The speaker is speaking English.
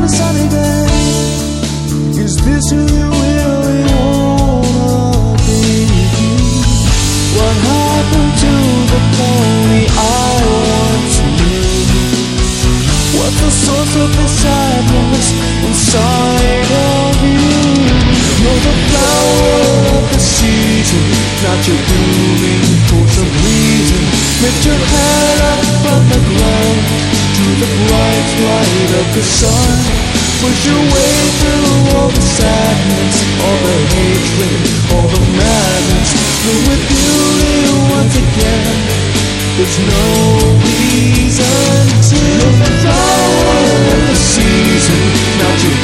a sunny day. Is this who you really wanna be? What happened to the pony I once knew? What's the source of the sadness inside of you? You're the flower of the season, not your blooming for some reason. Lift your head up from the ground to the bright light of the sun. Push your way through all the sadness, all the hatred, all the madness. But with beauty once again, there's no reason to. You're the flower of the season, not your